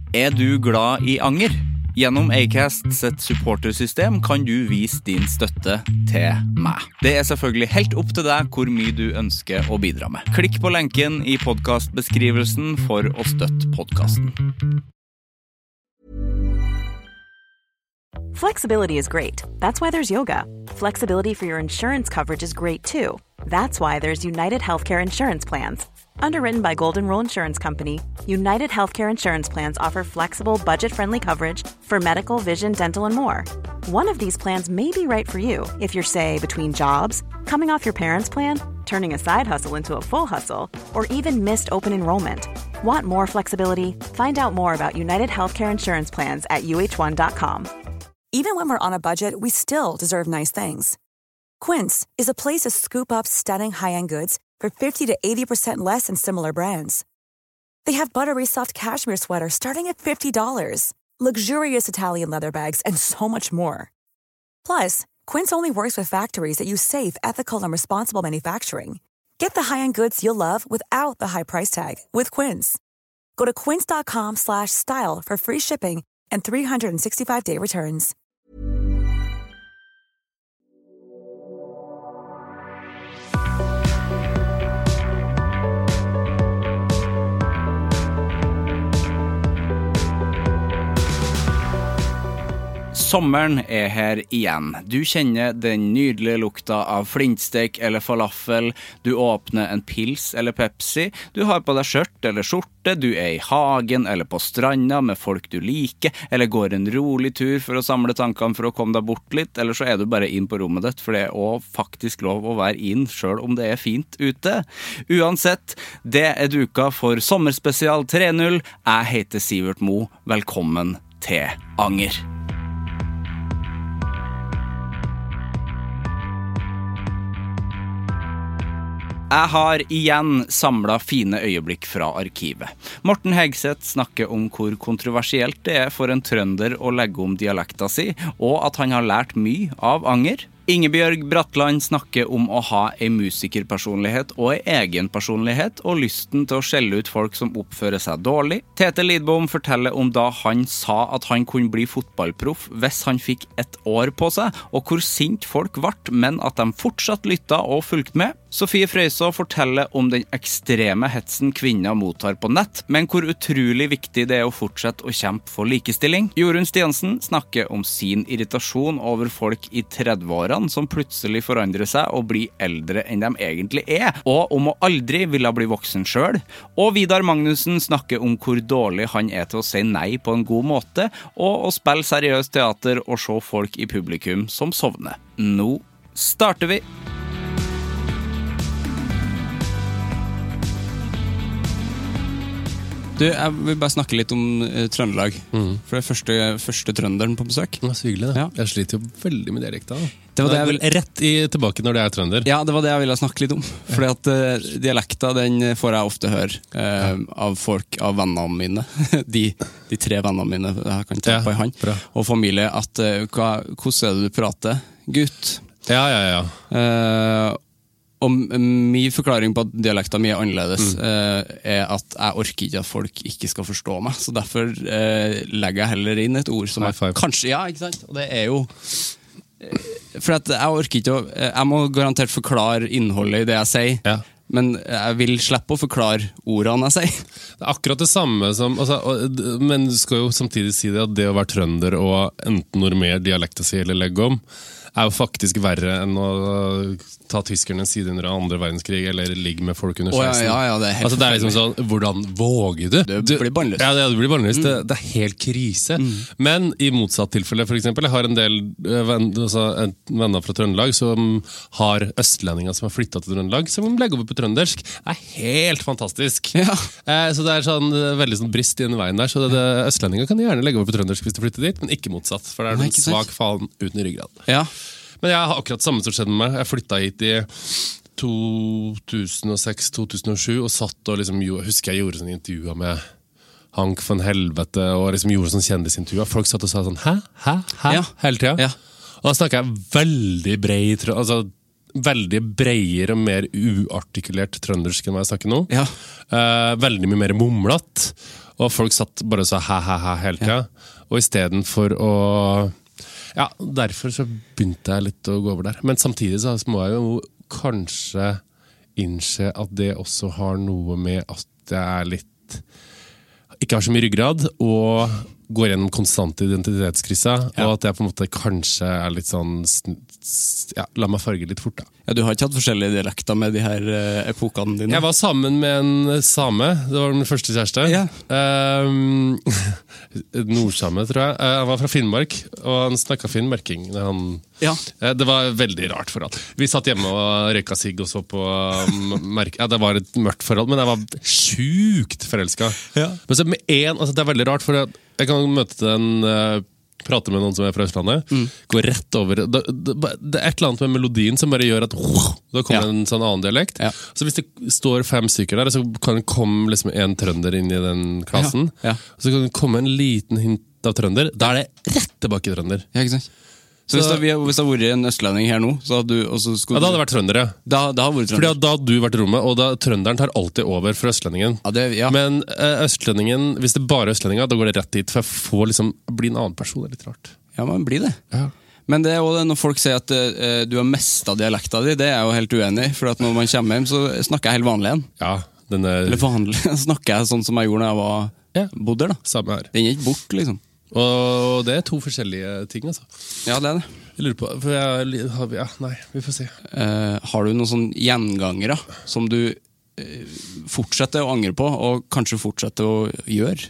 du glad I anger? Gjennom Acast sitt supportersystem kan du vise din støtte til meg. Det selvfølgelig helt opp til deg hvor mye du ønsker å bidra med. Klikk på lenken I podcastbeskrivelsen for å støtte podcasten. Flexibility is great. That's why there's yoga. Flexibility for your insurance coverage is great too. That's why there's United Healthcare Insurance Plans. Underwritten by Golden Rule Insurance Company, United Healthcare Insurance Plans offer flexible, budget-friendly coverage for medical, vision, dental, and more. One of these plans may be right for you if you're, say, between jobs, coming off your parents' plan, turning a side hustle into a full hustle, or even missed open enrollment. Want more flexibility? Find out more about United Healthcare Insurance Plans at uh1.com. Even when we're on a budget, we still deserve nice things. Quince is a place to scoop up stunning high-end goods for 50 to 80% less than similar brands. They have buttery soft cashmere sweaters starting at $50, luxurious Italian leather bags, and so much more. Plus, Quince only works with factories that use safe, ethical, and responsible manufacturing. Get the high-end goods you'll love without the high price tag with Quince. Go to quince.com/style for free shipping and 365-day returns. Sommeren her igjen. Du kjenner den nydelige lukta av flintstek eller falafel, du åpner en pils eller Pepsi, du har på deg skjørt eller skjorte, du I hagen eller på stranda med folk du liker, eller går en rolig tur for å samle tankene for å komme deg bort litt, eller så du bare inn på rommet ditt, for det også faktisk lov å være inn selv om det fint ute. Uansett, det duka for sommerspesial 3.0. Jeg heter Sivert Mo. Velkommen til Anger. Jeg har igjen samlet fine øyeblikk fra arkivet. Morten Hegseth snakker om hvor kontroversielt det for en trønder å legge om dialekta si, og at han har lært mye av anger. Ingebjørg Bratland snakker om å ha en musikerpersonlighet og en egen personlighet og lysten til å skjelle ut folk som oppfører seg dårlig. Tete Lidbom forteller om da han sa at han kunne bli fotballproff hvis han fikk et år på seg, og hvor sint folk ble, men at de fortsatt lyttet og fulgte med. Sofie Frøysaa forteller om den ekstreme hetsen kvinner mottar på nett, men hvor utrolig viktig det å fortsette å kjempe for likestilling. Jorunn Stiansen snakker om sin irritasjon over folk I 30-årene som plutselig forandrer seg og blir eldre enn de egentlig og om å aldri ville bli voksen selv. Og Vidar Magnussen snakker om hvor dårlig han til å si nei på en god måte, og å spille seriøst teater og se folk I publikum som sovner. Nå starter vi! Du, jeg vil bare snakke litt om Trøndelag, for det første trønderen på besøk. Det så hyggelig, da. Ja. Jeg sliter jo veldig med dialekta. Det var det jeg vil... Rett tilbake når det trønder. Ja, det var det jeg ville snakke litt om. Fordi at dialekta, den får jeg ofte høre av folk, av vennene mine. De 3 vennene mine jeg kan ta på I hånd. Og familie, at hvordan det du prater? Gutt? Ja. Og min forklaring på at dialekta mi annerledes at jeg orker ikke at folk ikke skal forstå meg, så derfor legger jeg heller inn et ord som kanskje, ja, ikke sant? Og det jo for at jeg orker ikke jeg må garantert forklare innholdet I det jeg sier, men jeg vil slippe å forklare ordene jeg sier. Det akkurat det samme som, altså, men du skal jo samtidig si det at det å være trønder og enten normere dialekta si eller legge om, jo faktisk verre enn å ta tyskernes side under andre verdenskrig eller ligge med folk under sveisen. Ja, det helt altså, det liksom sånn, hvordan våger du? Det blir bannlyst. Ja, det blir bannlyst. Det helt krise. Men I motsatt tilfelle, for eksempel, jeg har en del venner fra Trøndelag som har østlendinger som har flyttet til Trøndelag, som legger over på trøndersk. Det helt fantastisk. Ja. Så det sånn, veldig sånn brist I den veien der, så østlendinger kan gjerne legge over på trøndersk hvis de flytter dit, men ikke motsatt, for det en svak faen uten ryggrad. Ja. Men jeg har akkurat samme som skjedde med meg. Jeg flyttet hit I 2006-2007 og satt og liksom, husker jeg gjorde sånne intervjuer med Hank von Helvete og liksom gjorde sånne kjendisintervjuer. Folk satt og sa sånn, hæ? Ja. Hele tiden. Ja. Og da snakket jeg veldig bred, altså veldig bredere og mer uartikulert trøndersk enn hva jeg snakker nå. Ja. Veldig mye mer mumlet, og folk satt bare og sa hæ hele tiden. Og i stedet for å... Ja, derfor så begynte jeg litt å gå over der. Men samtidig så må jeg jo kanskje innse at det også har noe med at jeg litt ikke har så mye ryggrad og går gjennom konstante identitetskriser, og at jeg på en måte kanskje litt sånn la meg farge litt fort da. Ja, du har ikke hatt forskjellige dialekter med de her epokene dine? Jeg var sammen med en same, det var min første kjæreste. Ja. Nordsame, tror jeg. Han var fra Finnmark, og han snakket finnmarking. Det var veldig rart forhold. Vi satt hjemme og røyka sigg og så på det var et mørkt forhold, men jeg var sjukt forelsket. Ja. Men så med det er veldig rart, for jeg kan møte prate med noen som fra Østlandet, gå rett over. Det et eller annet med melodien som bare gjør at da kommer en sånn annen dialekt. Ja. Så hvis det står 5 stykker der, så kan det komme liksom en trønder inn i den klassen. Ja. Ja. Så kan det komme en liten hint av trønder. Da det rett tilbake trønder. Ja, ikke sant? Så hvis det hadde vært en østlending her nå, så hadde du også skulle... Ja, da hadde det vært trønder, ja. Da hadde vært trønder. Fordi da hadde du vært i rommet, og trønderen tar alltid over for østlendingen. Ja, Men østlendingen, hvis det bare er østlendinger, da går det rett dit, for jeg får liksom bli en annen person, det litt rart. Ja, man blir det. Ja. Men det også det, når folk sier at du har mistet dialekta di, det jo helt uenig, for at når man kommer hjem, så snakker jeg helt vanlig igjen. Ja, Eller vanlig, snakker jeg sånn som jeg gjorde når jeg bodde der da. Samme her. Den ikke bort, liksom. Og det 2 forskjellige ting, altså. Ja, det det. Jeg lurer på, nei, vi får se. Har du noen sånn gjengangere som du fortsetter å angre på, og kanskje fortsetter å gjøre?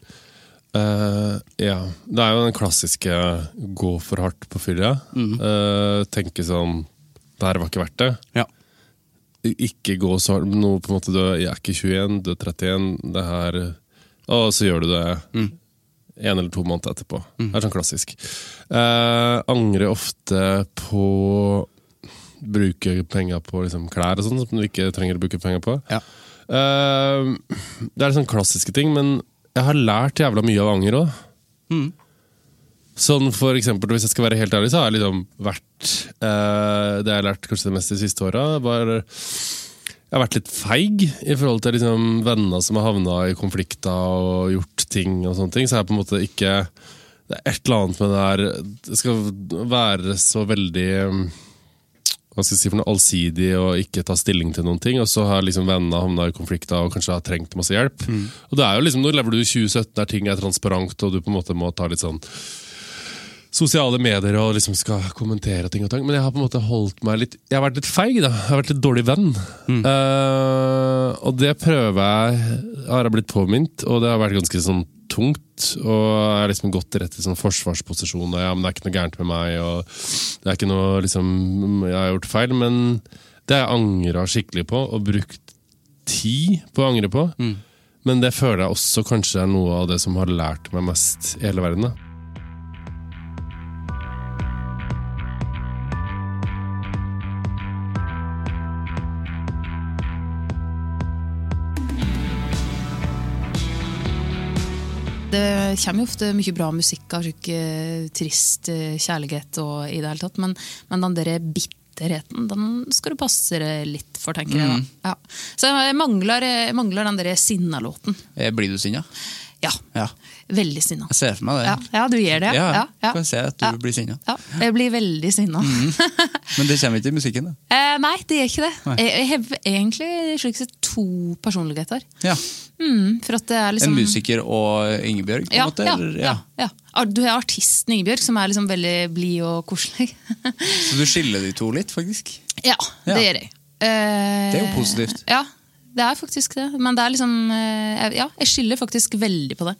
Ja, det jo den klassiske gå for hardt på fylla. Tenke sånn, det her var ikke verdt det. Ja. Ikke gå så hardt, nå på en måte, jeg ikke 21, du 31, det her, og så gjør du det 1 eller 2 måneder etterpå. Det sånn klassisk. Angrer ofte på bruke penger på liksom, klær og sånn, som du ikke trenger å bruke penger på. Ja. Det sånn klassiske ting, men jeg har lært jævla mye av anger også. Sånn for eksempel, hvis jeg skal være helt ærlig, så har jeg liksom vært det jeg har lært kanskje det meste de siste årene, jeg har vært litt feig i forhold til liksom, venner som har havnet i konflikter og gjort ting og sånne ting, så jeg på en måte ikke, det et eller annet med det her, det skal være så veldig, hva skal jeg si for noe, allsidig og ikke ta stilling til noen ting, og så har liksom venner havnet i konflikter og kanskje har trengt masse hjelp. Og det jo liksom, nå lever du i 2017 der ting transparent, og du på en måte må ta litt sånn sosiale medier og liksom skal kommentere ting og ting, men jeg har på en måte holdt meg litt, jeg har vært litt feig da, jeg har vært litt dårlig venn, og det prøver har jeg blitt påminnet, og det har vært ganske sånn tungt, og jeg har liksom gått rett i sånn forsvarsposisjon, og ja, men det ikke noe gærent med meg, og det ikke noe liksom, jeg har gjort feil, men det jeg angret skikkelig på, og brukt tid på å angre på, men det føler jeg også kanskje noe av det som har lært meg mest i hele verden da. Det kommer jo ofte mye bra musikk av trist kjærlighet og i det hele tatt, men den der bitterheten, den skal du passe litt for, tenker jeg da. Ja. Så jeg mangler den der sinna-låten. Blir du sinna? Ja. Veldig sinna. Jeg ser for meg det. Ja, du gjør det. Ja. Kan jeg se at du blir sinna. Ja, jeg blir veldig sinna. Men det kommer ikke i musikken da? Nei, det gjør ikke det. Jeg har egentlig slik sett 2 personligheter. Ja. For at det liksom... En musiker og Ingebjørg, på en måte? Ja. Du har artisten Ingebjørg, som liksom veldig blid og korselig. Så du skiller de 2 litt, faktisk? Ja, det gjør jeg. Det jo positivt. Ja, det faktisk det. Men det liksom... jeg skiller faktisk veldig på det.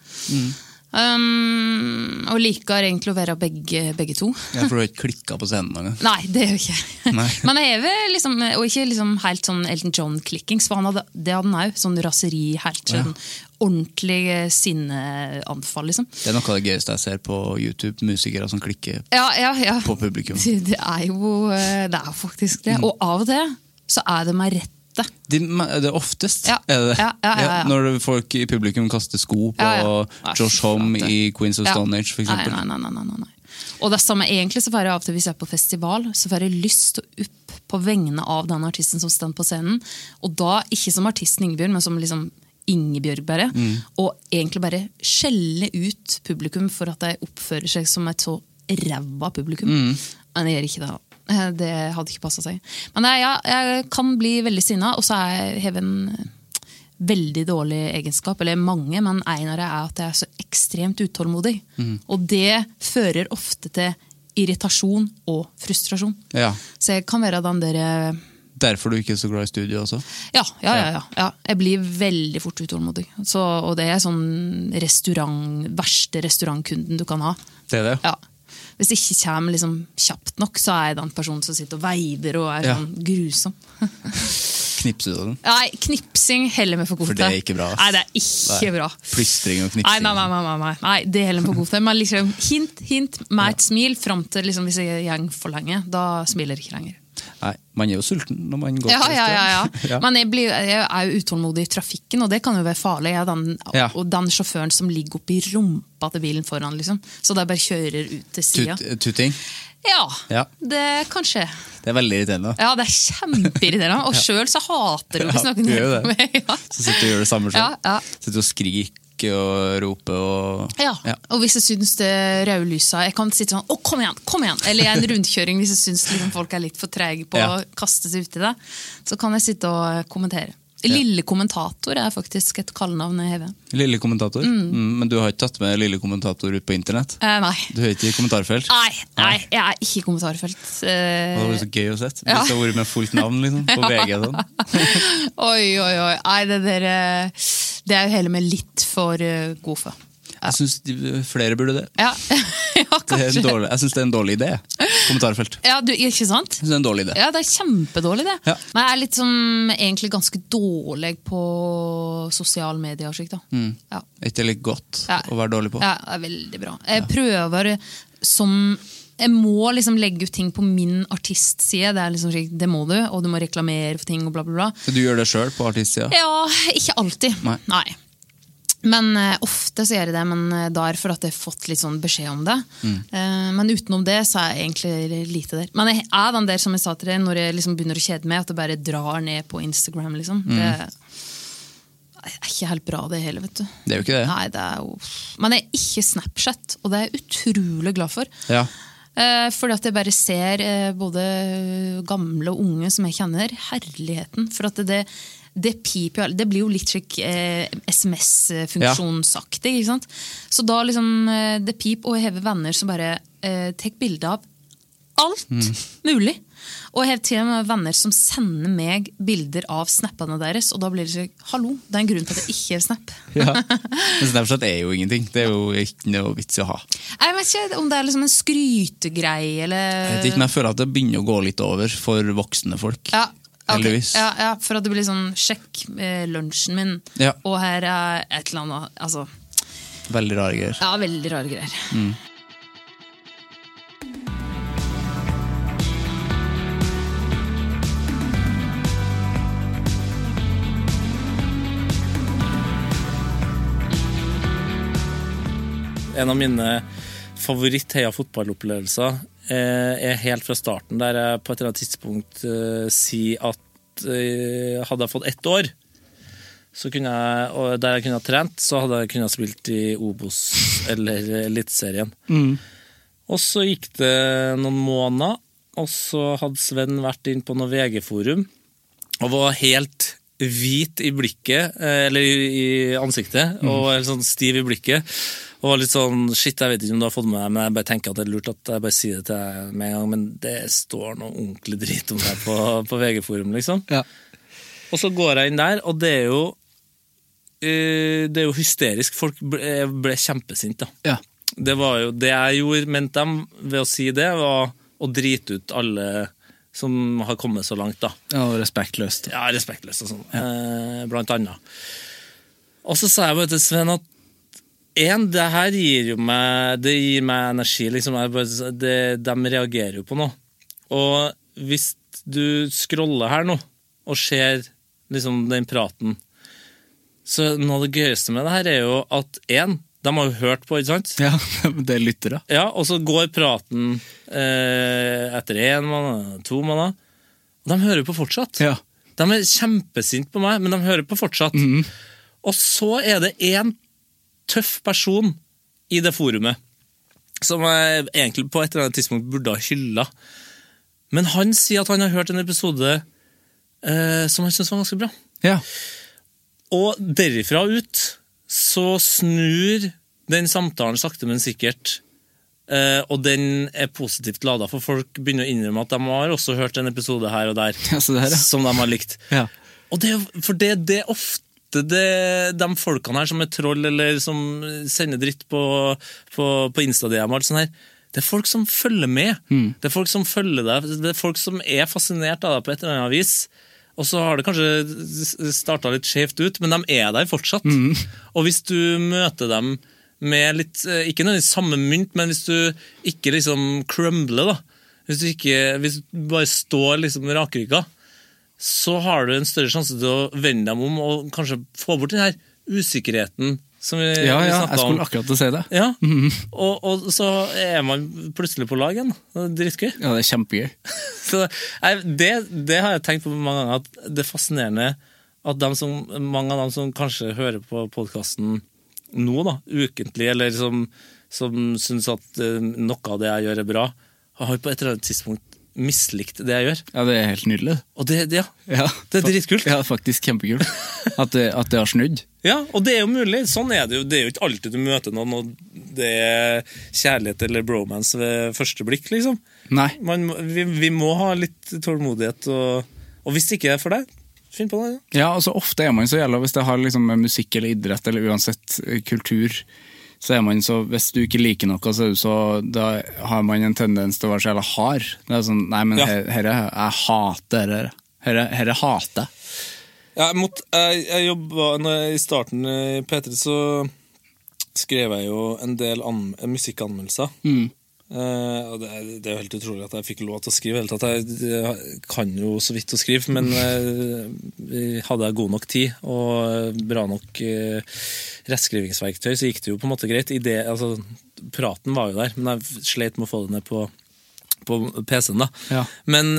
Og liker egentlig å være begge 2. Ja, for du har ikke klikket på scenen mange. Nei, det gjør jeg ikke. Men jeg vel liksom, og ikke liksom helt sånn Elton John-klikkings, for det hadde han også, sånn raseri, helt sånn ordentlig sinneanfall liksom. Det noe av det gøyeste jeg ser på YouTube, musikere som klikker på publikum. Det det faktisk det, og av det så det meg rett. Det oftest det. Når folk i publikum kaster sko på Josh Homme i Queens of Stone Age for eksempel. Nei. Og det samme egentlig så får jeg av til hvis jeg på festival, så får jeg lyst til å på vegne av den artisten som stand på scenen, og da ikke som artisten Ingebjørg, men som liksom Ingebjørg bare, og egentlig bare skjelle ut publikum for at de oppfører seg som et så ræva publikum. Men jeg gjør ikke det da. Det hadde ikke passet seg. Men jeg kan bli veldig sinnet, og så har jeg en veldig dårlig egenskap, eller mange, men en av det at jeg så ekstremt utålmodig. Og det fører ofte til irritasjon og frustrasjon. Ja. Så jeg kan være den der... Derfor du ikke så glad i studio også? Ja. Jeg blir veldig fort utålmodig. Og det sånn verste restaurantkunden du kan ha. Det det? Ja. Hvis det ikke kommer liksom kjapt nok, så jeg den personen som sitter og veiver og sånn grusom. Knipser du den? Nei, knipsing heller med for godt. For det ikke bra. Nei, det ikke bra. Plystring og knipsing. Nei, det heller med for godt. Men liksom, hint med et smil, frem til liksom, hvis jeg gjeng for lenge, da smiler jeg ikke lenger. Nei, man jo sulten når man går ja. Men jeg jo utålmodig i trafikken, og det kan jo være farlig. Og den sjåføren som ligger oppe i rumpa til bilen foran, liksom. Så det bare kjører ut til siden. Tuting? Ja, det kan skje. Det veldig irriterende. Ja, det kjempeirriterende. Og selv så hater du hvis noen gjør det. Så sitter du og gjør det samme selv. Ja. Sitter og skriker og rope og... Ja, og hvis jeg synes det røde lyset, jeg kan sitte sånn, kom igjen, eller i en rundkjøring hvis jeg synes liksom, folk litt for trege på å kaste seg ut i det, så kan jeg sitte og kommentere. Lille kommentator faktisk et kallenavn jeg hever. Lille kommentator? Men du har ikke tatt med lille kommentator ut på internett? Nei. Du er ikke i kommentarfelt? Nei, jeg ikke i kommentarfelt. Det var så gøy å sett. Hvis det har vært med fullt navn liksom, på VG. Sånn. Oi. Nei, det jo hele med litt for god for. Jeg synes flere burde det. Ja, kanskje. Jeg synes det en dårlig idé. Kommentarfelt. Ja, ikke sant? Jeg synes det en dårlig idé. Ja, det kjempedårlig det. Ja. Men jeg litt egentlig ganske dårlig på sosiale medier. Da. Ja. Ikke litt godt å være dårlig på? Ja, det veldig bra. Jeg prøver jeg må liksom legge ut ting på min artistside, det liksom, det må du, og du må reklamere for ting og bla bla bla. Så du gjør det selv på artistsida? Ja, ikke alltid. Nei. Men ofte så gjør jeg det, men derfor at jeg har fått litt sånn beskjed om det. Men utenom det så jeg egentlig lite der. Men jeg den der som jeg sa til deg, når jeg liksom begynner å kjede meg, at jeg bare drar ned på Instagram liksom. Det ikke helt bra det hele, vet du. Det jo ikke det. Nei, det jo... Men jeg ikke Snapchat, og det jeg utrolig glad for. Ja. Fordi at jeg bare ser både gamle og unge som jeg kjenner, herligheten. For at det piper, det blir jo litt slik SMS-funksjonsaktig, ikke sant? Så da liksom, det pip, og jeg har venner som bare tek bilder av alt mulig. Og jeg har til og med venner som sender meg bilder av snappene deres, og da blir det slik, hallo, det en grunn til at jeg ikke har snap. Ja, men Snapchat jo ingenting. Det jo ikke noe vits å ha. Jeg vet ikke om det liksom en skrytegreie, eller... Jeg vet ikke, men jeg føler at det begynner å gå litt over for voksne folk. Ja. Okay. Ja, for at det blir sånn sjekk lunsjen min, og her et eller annet, altså. Veldig rare greier. Ja, veldig rare greier. En av mine favoritt-heia fotballopplevelser helt fra starten, der jeg på et eller annet tidspunkt sier at hadde jeg fått 1 år, så kunne jeg, og der jeg kunne ha trent, så hadde jeg kunnet spilt i Obos eller Elitserien. Og så gikk det noen måneder, og så hadde Sven vært inn på noe VG-forum, og var helt hvit i blikket, eller i ansiktet, og helt sånn stiv i blikket, og var litt sånn, shit, jeg vet ikke om du har fått med deg, men jeg bare tenker at det lurt at jeg bare sier det til deg med en gang, men det står noe ordentlig drit om deg på VG-forum, liksom. Ja. Og så går jeg inn der, og det er jo hysterisk. Folk ble kjempesint, da. Ja. Det var jo det jeg gjorde, mente dem ved å si det, var å drite ut alle som har kommet så langt, da. Ja, og respektløst. Ja, respektløst og sånn, blant annet. Og så sa jeg bare til Sven at det her gir meg energi, liksom. De reagerer jo på noe. Og hvis du scroller her nå, og ser liksom den praten, så noe av det gøyeste med det her er jo at de har jo hørt på, ikke sant? Ja, det lytter da. Ja, og så går praten etter 1 måned, 2 måneder, De hører på fortsatt. Ja. De kjempesint på meg, men de hører på fortsatt. Og så det en tøff person i det forumet, som jeg egentlig på et eller annet tidspunkt burde ha hyllet. Men han sier at han har hørt en episode som han synes var ganske bra. Ja. Og derifra ut så snur den samtalen sakte, men sikkert. Og den positivt ladet, for folk begynner å innrømme at de har også hørt en episode her og der, Ja, så det her, ja. som de har likt. Ja. Og for det ofte de folkene her som troll, eller som sender dritt på Insta-DM og alt sånt her, det folk som følger med. Det folk som følger deg, det folk som fascinert av deg på et eller annet vis. Og så har det kanskje startet litt skjevt ut, men de der fortsatt. Og hvis du møter dem med litt, ikke nødvendigvis samme mynt, men hvis du ikke liksom crumbler da, hvis du bare står liksom rakrykka, så har du en større sjanse til å vende dem om og kanskje få bort den her usikkerheten som vi Ja, snakket om. jeg skulle akkurat til å si det. Ja, og så man plutselig på lag igjen. Det dritgøy. Ja, det kjempegøy. Så det har jeg tenkt på mange ganger, at det fascinerende at mange av dem som kanskje hører på podcasten nå da, ukentlig, eller som synes at noe av det jeg gjør bra, har på et eller annet tidspunkt mislikt det jeg gjør. Ja, det helt nydelig. Og det dritkult. Ja, faktisk kjempekult. At det har snudd. Ja, og det jo mulig. Sånn det jo. Det jo ikke alltid du møter noen, og det kjærlighet eller bromance ved første blikk, liksom. Nei. Vi må ha litt tålmodighet, og hvis det ikke for deg, finn på det. Ja, og så ofte man så gjelder, hvis det har liksom med musikk eller idrett, eller uansett kultur, så man så, hvis du ikke liker noe, så da har man en tendens til å være så jævla hard. Det sånn, nei, men jeg hater det. Herre hater. Ja, jeg jobbet, i starten i P3 så skrev jeg jo en del musikkanmeldelser. Og det jo helt utrolig at jeg fikk lov til å skrive helt, at jeg kan jo så vidt å skrive, men hadde jeg god nok tid og bra nok rettskrivingsverktøy, så gikk det jo på en måte greit. Altså, praten var jo der, men jeg slet med å få det ned på PC-en da. Ja. Men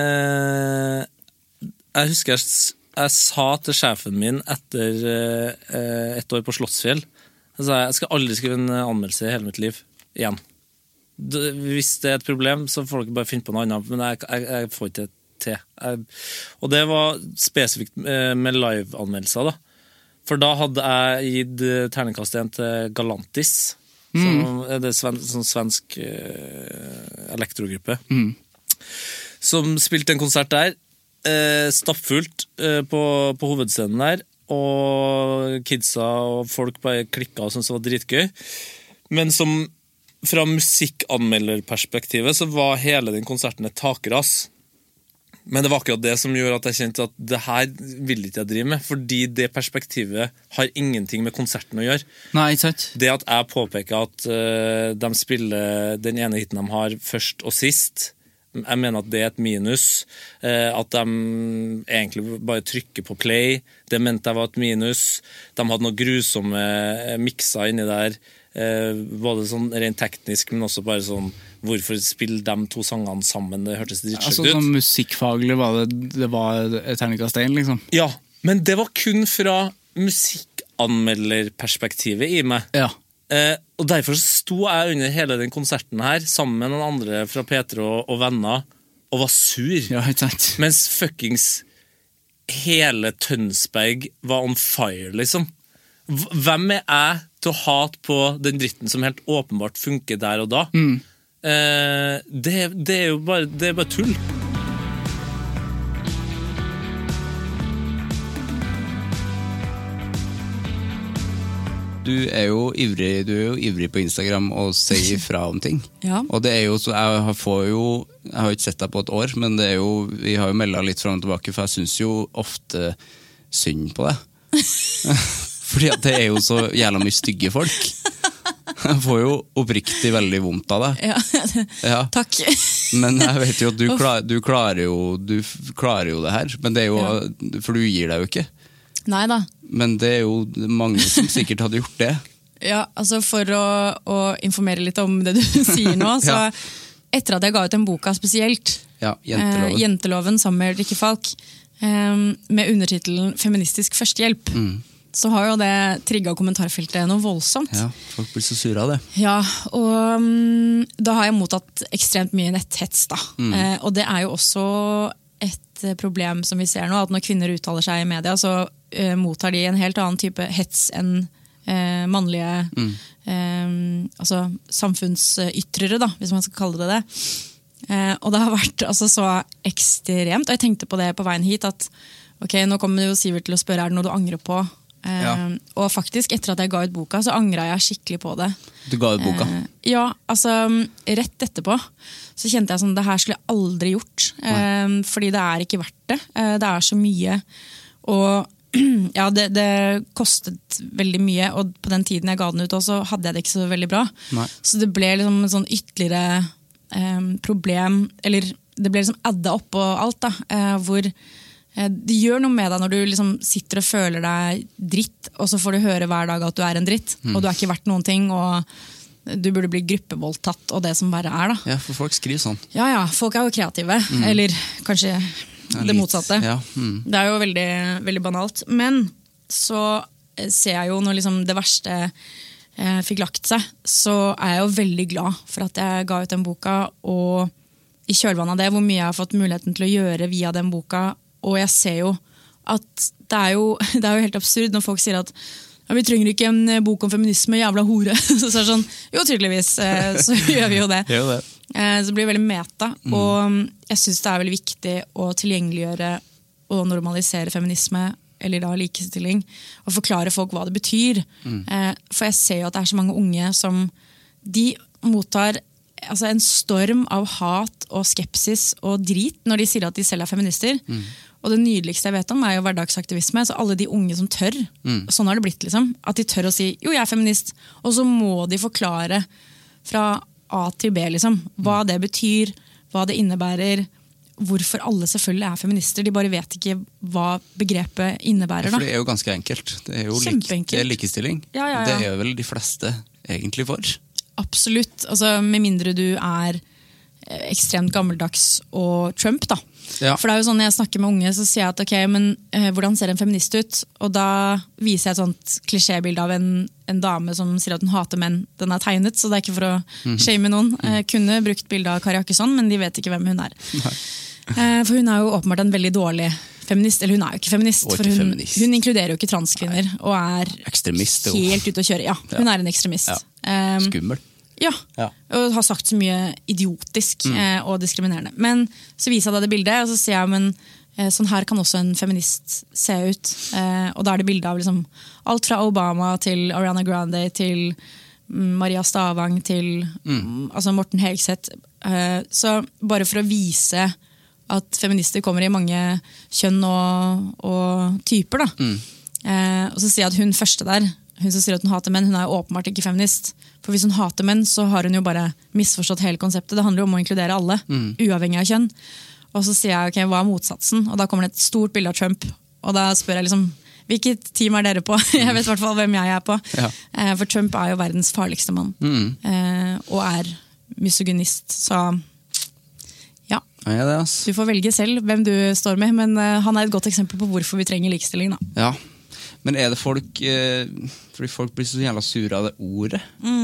jeg husker jeg sa til sjefen min etter et år på Slottsfjell, jeg skal aldri skrive en anmeldelse i hele mitt liv igjen. Hvis det et problem, så får dere bare finne på noe annet, men jeg får ikke til. Og det var spesifikt med live-anmeldelser da. For da hadde jeg gitt terningkast 1 til Galantis, som det sånn svensk elektrogruppe, som spilte en konsert der, stappfullt på hovedscenen der, og kidsa og folk bare klikket og syntes det var dritgøy. Men som fra musikkanmelderperspektivet så var hele den konserten et takras. Men det var akkurat det som gjorde at jeg kjente at det her vil ikke jeg drive med, fordi det perspektivet har ingenting med konserten å gjøre. Nei, ikke sant? Det at jeg påpeker at de spiller den ene hiten de har først og sist, jeg mener at det et minus. At de egentlig bare trykker på play, det mente jeg var et minus. De hadde noe grusomme mikser inni der, både sånn rent teknisk, men også bare sånn, hvorfor spiller de to sangene sammen? Det hørtes drittsjukt ut. Altså sånn musikkfaglig var det var terningkast 1, liksom? Ja, men det var kun fra musikkanmelderperspektivet i meg. Ja. Og derfor sto jeg under hele den konserten her sammen med noen andre fra P3 og venner og var sur. Ja, ikke sant. Mens fuckings hele Tønsberg var on fire, liksom. Hvem jeg til å hate på den dritten som helt åpenbart funker der og da? Det jo bare tull. Du jo ivrig på Instagram og sier ifra om ting. Ja. Og det jo så, jeg har ikke sett deg på et år, men det jo, vi har jo meldet litt fram og tilbake, for jeg synes jo ofte synd på det. Fordi at det jo så jævla mye stygge folk. Jeg får jo oppriktig veldig vondt av det. Ja. Takk. Men jeg vet jo at du klarer jo det her, men det jo, for du gir deg jo ikke. Neida. Men det jo mange som sikkert hadde gjort det. Ja, altså for å informere litt om det du sier nå, så etter at jeg ga ut den boka spesielt, Ja, Jenteloven. Jenteloven sammen med Ulrikke Falk, med undertitelen Feministisk førstehjelp, så har jo det trigget kommentarfeltet noe voldsomt. Ja, folk blir så sure av det. Ja, og da har jeg mottatt ekstremt mye netthets da. Og det er jo også et problem som vi ser nå, at når kvinner uttaler seg i media, så mottar de en helt annen type hets enn mannlige altså samfunnsytrere da, hvis man skal kalle det det. Og det har vært altså, så ekstremt, og jeg tenkte på det på veien hit, at ok, nå kommer jo Sivert til å spørre, er det noe du angrer på? Og faktisk, etter at jeg ga ut boka, så angret jeg skikkelig på det. Du ga ut boka? Ja, altså rett etterpå så kjente jeg sånn, det her skulle jeg aldri gjort, fordi det er ikke verdt det. Det er så mye, og ja, det kostet veldig mye, og på den tiden jeg ga den ut også, hadde jeg det ikke så veldig bra. Nei. Så det ble liksom en sånn ytterligere problem, eller det ble liksom adda opp på alt da, hvor det gjør noe med deg når du liksom sitter og føler deg dritt, og så får du høre hver dag at du er en dritt, og du er ikke verdt noen ting, og du burde bli gruppevoldtatt, og det som bare er da. Ja, for folk skriver sånn. Ja, folk er jo kreative, eller kanskje det motsatte. Ja. Det er jo veldig, veldig banalt. Men så ser jeg jo når liksom det verste fikk lagt seg, så er jeg jo veldig glad for at jeg ga ut den boka, og i kjølvannet av det, hvor mye jeg har fått muligheten til å gjøre via den boka, og jeg ser jo at det er jo helt absurd når folk sier at ja, vi trenger ikke en bok om feminisme, jævla hore. Så er det sånn, jo tydeligvis, så gjør vi jo det. Gjør det. Så det blir veldig meta, og jeg synes det er veldig viktig å tilgjengeliggjøre og normalisere feminisme, eller da likestilling, og forklare folk hva det betyr. For jeg ser jo at det er så mange unge som de mottar altså en storm av hat og skepsis og drit når de sier at de selv er feminister. Og det nydeligste jeg vet om er jo hverdagsaktivisme, så alle de unge som tør, sånn har det blitt liksom, at de tør å si, jo jeg er feminist, og så må de forklare fra A til B liksom, hva det betyr, hva det innebærer, hvorfor alle selvfølgelig er feminister, de bare vet ikke hva begrepet innebærer da. For det er jo ganske enkelt, det er jo Kjempeenkelt. Det er likestilling. Ja. Det er vel de fleste egentlig for. Absolutt, altså med mindre du er ekstremt gammeldags og Trump da. Ja. For det er jo sånn når jeg snakker med unge, så sier jeg at ok, men hvordan ser en feminist ut? Og da viser jeg et sånt klisjébilde av en dame som sier at hun hater menn. Den er tegnet, så det er ikke for å shame noen. Kunne brukt bildet av Kari Jakkesson, men de vet ikke hvem hun er. For hun er jo åpenbart en veldig dårlig feminist, eller hun er jo ikke feminist, for hun inkluderer jo ikke transkvinner, og er ekstremist, helt ute å kjøre. Ja, hun er en ekstremist. Skummel. Ja, og har sagt så mye idiotisk og diskriminerende. Men så viser jeg da det bildet, og så sier jeg, men sånn her kan også en feminist se ut. Og da er det bildet av liksom, alt fra Obama til Ariana Grande til Maria Stavang til altså Morten Hegseth. Så bare for å vise at feminister kommer i mange kjønn og typer da. Og så sier jeg at hun første der, hun som sier at hun hater menn, hun er jo åpenbart ikke feminist. For hvis hun hater menn, så har hun jo bare misforstått hele konseptet. Det handler jo om å inkludere alle, uavhengig av kjønn. Og så sier jeg, ok, hva er motsatsen? Og da kommer det et stort bilde av Trump. Og da spør jeg liksom, hvilket team er dere på? Jeg vet i hvert fall hvem jeg er på. Ja. For Trump er jo verdens farligste mann. Og er misogynist. Så ja, du får velge selv hvem du står med. Men han er et godt eksempel på hvorfor vi trenger likestilling da. Ja. Men er det folk fordi folk blir så jævla sure av det ordet?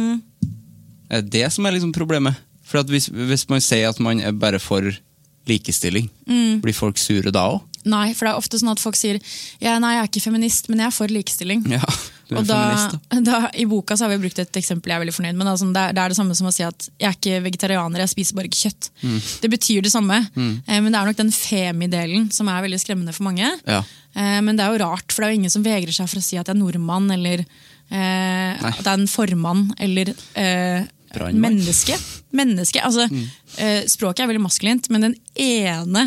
Er det som er liksom problemet? For at hvis man sier at man er bare for likestilling, blir folk sure da også? Nei, for det er ofte sånn at folk sier nei, jeg er ikke feminist, men jeg er for likestilling. Ja, du er og feminist da, I boka så har vi brukt et eksempel jeg er veldig fornøyd med. Det er det samme som å si at jeg er ikke vegetarianer, jeg spiser bare ikke kjøtt. Det betyr det samme, men det er nok den femi-delen som er veldig skremmende for mange. Ja. Men det er jo rart, for det er jo ingen som vegrer seg for å si at jeg er nordmann, eller at jeg er en formann, eller menneske. Altså, språket er veldig maskulint, men den ene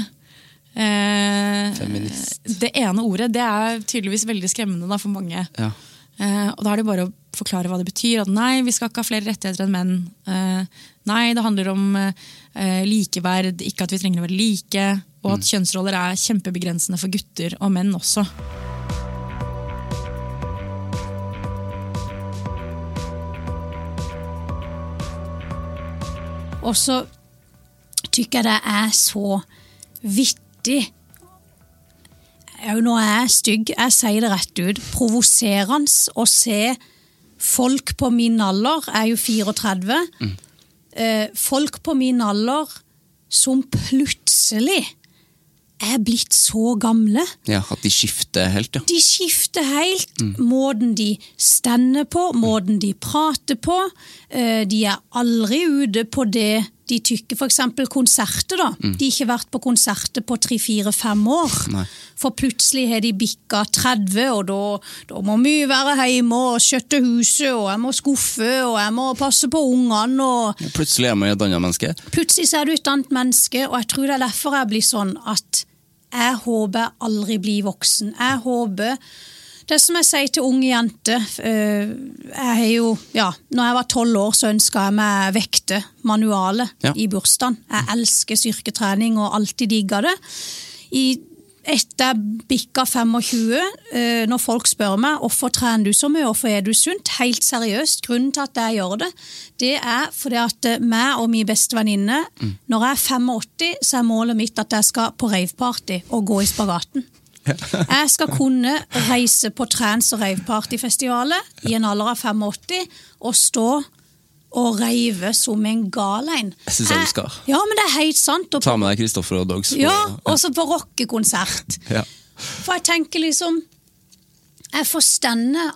det ene ordet, det er tydeligvis veldig skremmende da, for mange. Ja. Og da er det bare å forklare hva det betyr. At nei, vi skal ikke ha flere rettigheter enn menn. Nei, det handler om likeverd, ikke at vi trenger å være like, og at kjønnsroller er kjempebegrensende for gutter og menn også. Og så tykker jeg det så vittig. Nå jeg stygg, jeg sier det rett ut, provoserende å se folk på min alder, jeg jo 34, folk på min alder som plutselig blitt så gamle. Ja, at de skifter helt, ja. De skifter helt, måten de stender på, måten de prater på. De aldri ute på det de tykker, for eksempel konserter da. De har ikke vært på konserter på 3, 4, 5 år. Nei. For plutselig har de bikket 30, og da må vi være hjemme og skjøtte huset, og jeg må skuffe, og jeg må passe på ungene. Og Plutselig man et annet menneske. plutselig så du et annet menneske, og jeg tror det derfor jeg blir sånn at jeg håper jeg aldri blir voksen. Jeg håper, det som jeg sier til unge jenter, jeg har jo, når jeg var 12 år så ønsket jeg meg vekte manuale i bursdagen. Jeg elsker styrketrening og alltid digger det. Etter jeg bikket 25, når folk spør meg, hvorfor trener du så mye, hvorfor du sunt? Helt seriøst, grunnen til at jeg gjør det, det fordi at meg og min beste venninne, når jeg 85, så målet mitt at jeg skal på raveparty og gå i spagaten. Jeg skal kunne reise på trans- og ravepartyfestivalet i en alder av 85 og stå og reive som en galein. Jeg synes du skal. Ja, men det helt sant. Ta med deg Kristoffer og Dogs. Ja, og så på rockekonsert. For jeg tenker liksom, jeg forstender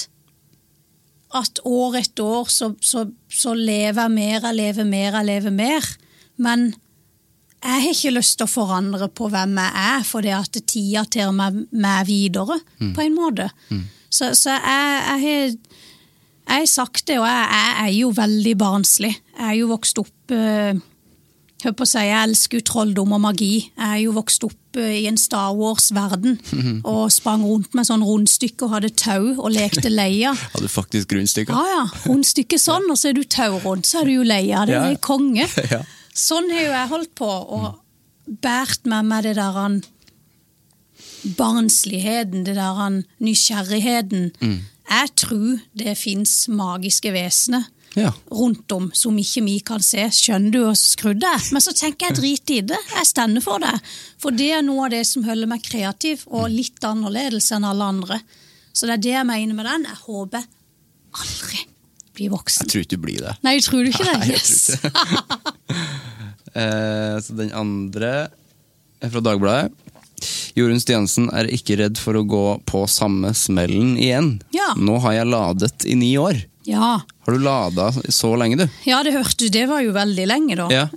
at år etter år så lever jeg mer, men jeg har ikke lyst til å forandre på hvem jeg fordi at tida tar meg videre, på en måte. Så jeg har sagt det, og jeg jo veldig barnslig. Jeg jo vokst opp, jeg elsker trolldom og magi. Jeg jo vokst opp i en Star Wars-verden, og sprang rundt med sånn rundstykke og hadde tau og lekte leia. Hadde du faktisk rundstykker? Ja, rundstykke sånn, og så du tau rundt, så du jo leia. Det konge. Ja. Sånn har jo jeg holdt på, og bært med meg det der barnsligheten, det der nysgjerrigheten. Jeg tror det finnes magiske vesener rundt om som ikke vi kan se. Skjønner du og skrudd det? Men så tenker jeg drit i det. Jeg stender for det. For det noe av det som holder meg kreativ og litt annerledes enn alle andre. Så det det jeg mener med den. Jeg håper aldri blir voksen. Jeg tror ikke du blir det. Nei, tror du ikke det? Nei, jeg tror ikke. Så den andre fra Dagbladet. Jorunn Stiansen ikke redd for å gå på samme smellen igjen. Ja. Nå har jeg ladet i 9 år. Ja. Har du ladet så lenge, du? Ja, det hørte du. Det var jo veldig lenge da. Ja.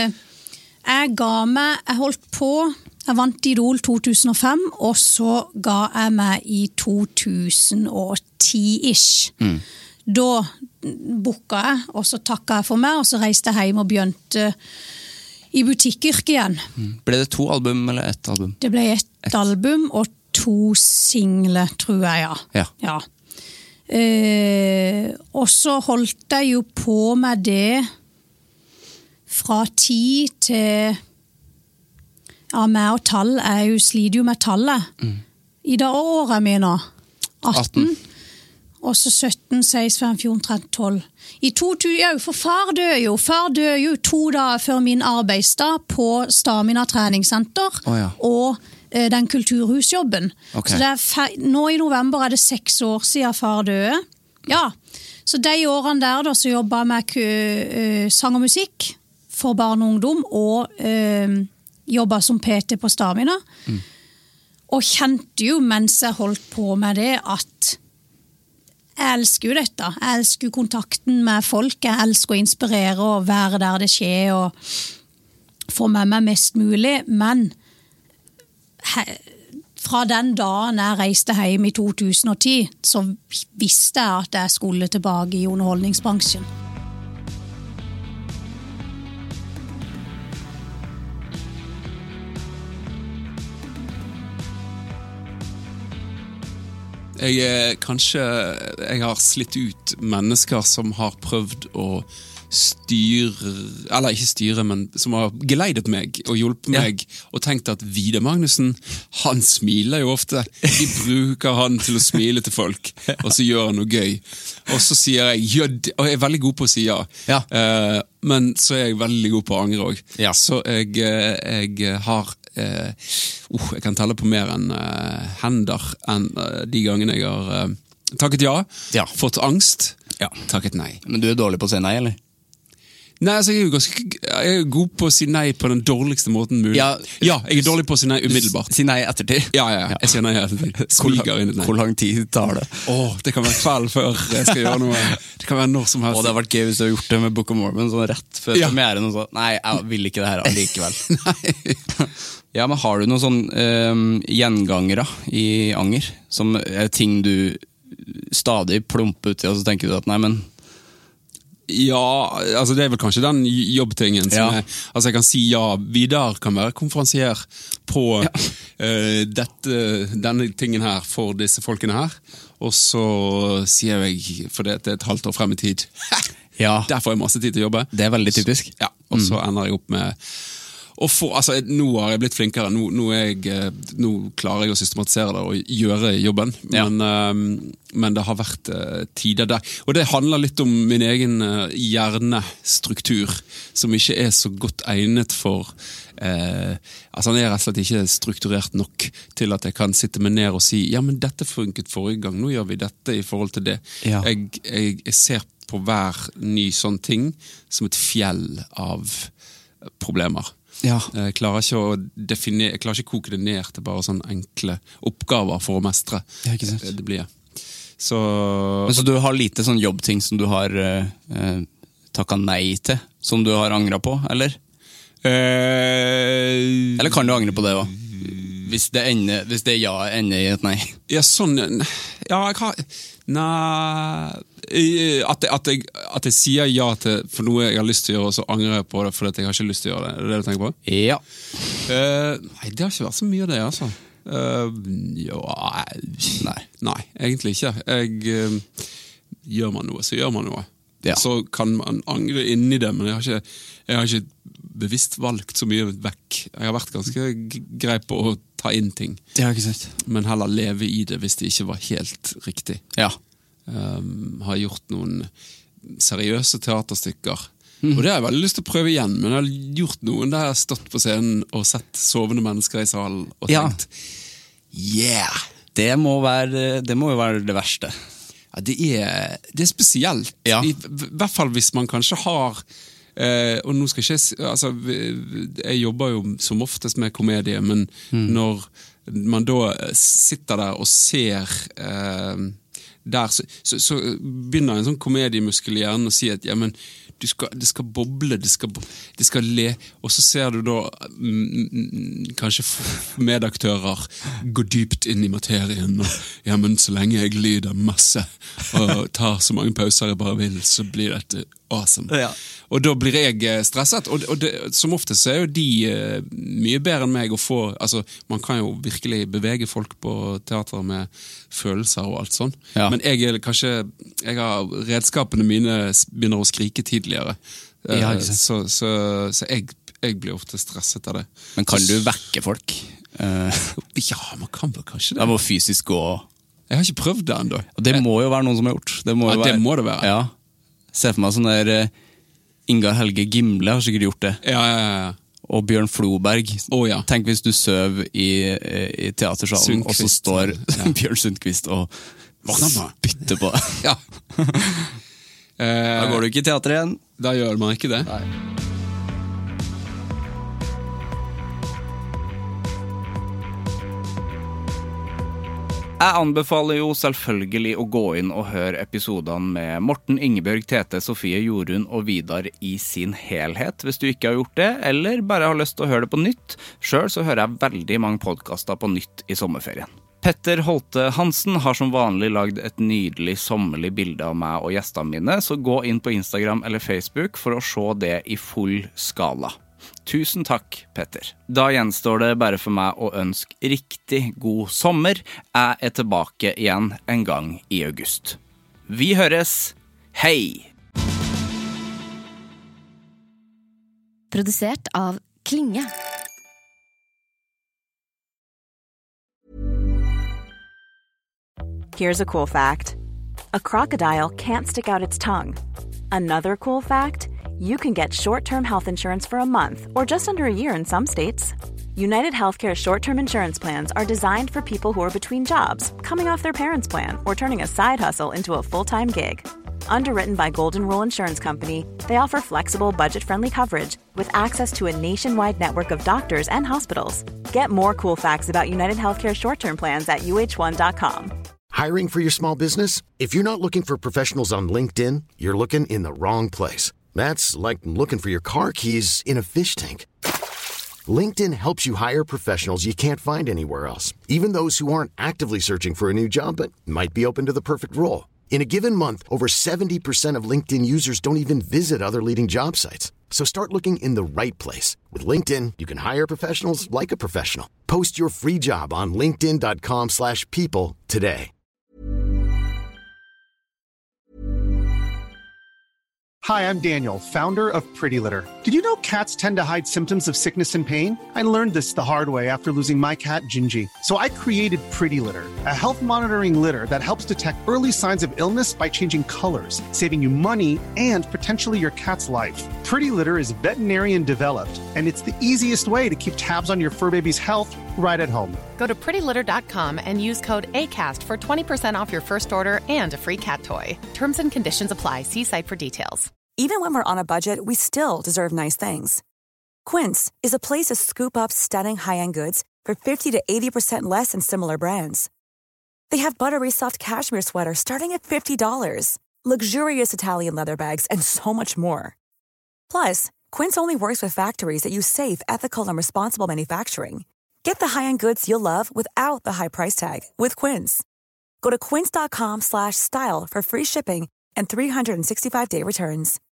Jeg holdt på, jeg vant Idol 2005, og så ga jeg meg i 2010-ish. Da booket jeg, og så takket jeg for meg, og så reiste jeg hjem og begynte i butikkyrke igjen. Ble det 2 album eller 1 album? Det ble 1 album og 2 singler, tror jeg, ja. Og så holdt jeg jo på med det fra 10 til meg og tall. Jeg sliter jo med tallet. I det året jeg mener 18. Og så 17, 16, 15, 14, 13, 12. I 2000, for far døde jo 2 dager før min arbeidsdag på Stamina treningssenter, og den kulturhusjobben. Okay. Så nå i november det 6 år siden far døde. Ja, så de årene der da, så jobbet jeg med sang og musikk for barn og ungdom, og jobbet som PT på Stamina. Og kjente jo mens jeg holdt på med det at jeg elsker jo dette. Jeg elsker kontakten med folk. Jeg elsker å inspirere og være der det skjer og få med meg mest mulig. Men fra den dagen jeg reiste hjem i 2010, så visste jeg at jeg skulle tilbake i underholdningsbransjen. Jeg har slitt ut mennesker som har prøvd å styre, eller ikke styre, men som har geleidet meg og hjulpet meg, og tenkt at Vidar Magnussen, han smiler jo ofte. De bruker han til å smile til folk, og så gjør han noe gøy. Og så sier jeg, og jeg veldig god på å si ja. men så jeg veldig god på å angre også. Ja. Så jeg har jeg kan telle på mer enn hender enn de gangene jeg har takket ja, fått angst, takket nei. Men du dårlig på å si nei, eller? Nei, altså jeg er god på å si nei på den dårligste måten mulig. Ja, jeg dårlig på å si nei umiddelbart. Si nei ettertid? Ja, jeg sier nei ettertid. Smiger inn et nei. Hvor lang tid tar det? Det kan være kveld før jeg skal gjøre noe. Det kan være når som helst. Det har vært gøy hvis du har gjort det med Book of Mormon, sånn rett før premieren og så, nei, jeg vil ikke det her allikevel. Nei. Ja, men har du noen sånn gjengangere i anger, som er ting du stadig plumper ut i, og så tenker du at nei, men ja, altså det er vel kanskje den jobbtingen som altså jeg kan si Vidar kan være konferansier på denne tingen her for disse folkene her, og så sier jeg, for det er et halvt år frem i tid, der får jeg masse tid til å jobbe. Det er veldig typisk. Og så ender jeg opp med nå har jeg blitt flinkere, nå klarer jeg å systematisere det og gjøre jobben, men det har vært tider der, og det handler litt om min egen hjernestruktur, som ikke er så godt egnet for, altså den er rett og slett ikke strukturert nok til at jeg kan sitte meg ned og si, ja, men dette funket forrige gang, nå gjør vi dette i forhold til det. Jeg ser på hver ny sånn ting som et fjell av problemer. Jeg klarer ikke å definere, jeg klarer ikke å koke det ned til bare sånne enkle oppgaver for å mestre. Det blir så du har lite sånn jobbting som du har takket nei til, som du har angret på, eller? Eller kan du angre på det også? Hvis det ender i et nei. Ja, sånn, jeg har nei, at jeg sier ja til for noe jeg har lyst til å gjøre, og så angrer jeg på det fordi jeg har ikke lyst til å gjøre det. Er det du tenker på? Ja. Nei, det har ikke vært så mye av det, altså. Nei, egentlig ikke. Gjør man noe, så gjør man noe. Så kan man angre inn i det, men jeg har ikke bevisst valgt så mye vekk. Jeg har vært ganske grei på å ta inn ting. Det har jeg ikke sett. Men heller leve i det hvis det ikke var helt riktig. Har gjort noen seriøse teaterstykker. Og det har jeg veldig lyst til å prøve igjen, men jeg har gjort noen der jeg har stått på scenen og sett sovende mennesker i salen og tenkt, det må jo være det verste. Ja, det er spesielt. I hvert fall hvis man kanskje har og nå skal jeg ikke altså, jeg jobber jo som oftest med komedie, men når man da sitter der og ser der, så begynner en sånn komediemuskel i hjernen å si at ja, men det skal boble, det skal le, og så ser du da kanskje medaktører gå dypt inn i materien, og ja, men så lenge jeg lyder masse og tar så mange pauser jeg bare vil, så blir dette awesome. Og da blir jeg stresset, og det, som oftest så er jo de mye bedre enn meg å få, altså man kan jo virkelig bevege folk på teater med følelser og alt sånn, men jeg har redskapene mine begynner å skrike tidligere, så jeg blir ofte stresset av det. Men kan du vekke folk? Ja, man kan vel kanskje det. Det må fysisk gå. Jeg har ikke prøvd det enda. Og det må jo være noen som har gjort. Det må det være. Ja. Se for meg sånn der Ingar Helge Gimle har sikkert gjort det. Ja. Og Bjørn Floberg. Tenk hvis du søv i teatersalen, og så står Bjørn Sundquist og spytter på deg. Da går du ikke i teater igjen. Da gjør man ikke det. Nei. Jeg anbefaler jo selvfølgelig å gå inn og høre episodene med Morten, Ingebjørg, Tete, Sofie, Jorunn og Vidar i sin helhet, hvis du ikke har gjort det, eller bare har lyst til å høre det på nytt. Selv så hører jeg veldig mange podcaster på nytt i sommerferien. Petter Holte Hansen har som vanlig lagd et nydelig sommerlig bilde av meg og gjestene mine, så gå inn på Instagram eller Facebook for å se det i full skala. Tusen takk, Petter. Da gjenstår det bare for meg å ønske riktig god sommer. Jeg er tilbake igjen en gang i august. Vi høres. Hei! Produsert av Klinge. Here's a cool fact. A crocodile can't stick out its tongue. Another cool fact, you can get short-term health insurance for a month or just under a year in some states. United Healthcare short-term insurance plans are designed for people who are between jobs, coming off their parents' plan, or turning a side hustle into a full-time gig. Underwritten by Golden Rule Insurance Company, they offer flexible, budget-friendly coverage with access to a nationwide network of doctors and hospitals. Get more cool facts about United Healthcare short-term plans at uh1.com. Hiring for your small business? If you're not looking for professionals on LinkedIn, you're looking in the wrong place. That's like looking for your car keys in a fish tank. LinkedIn helps you hire professionals you can't find anywhere else, even those who aren't actively searching for a new job but might be open to the perfect role. In a given month, over 70% of LinkedIn users don't even visit other leading job sites. So start looking in the right place. With LinkedIn, you can hire professionals like a professional. Post your free job on linkedin.com/people today. Hi, I'm Daniel, founder of Pretty Litter. Did you know cats tend to hide symptoms of sickness and pain? I learned this the hard way after losing my cat, Gingy. So I created Pretty Litter, a health monitoring litter that helps detect early signs of illness by changing colors, saving you money and potentially your cat's life. Pretty Litter is veterinarian developed, and it's the easiest way to keep tabs on your fur baby's health right at home. Go to prettylitter.com and use code ACAST for 20% off your first order and a free cat toy. Terms and conditions apply. See site for details. Even when we're on a budget, we still deserve nice things. Quince is a place to scoop up stunning high-end goods for 50 to 80% less than similar brands. They have buttery soft cashmere sweaters starting at $50, luxurious Italian leather bags, and so much more. Plus, Quince only works with factories that use safe, ethical, and responsible manufacturing. Get the high-end goods you'll love without the high price tag with Quince. Go to quince.com/style for free shipping and 365-day returns.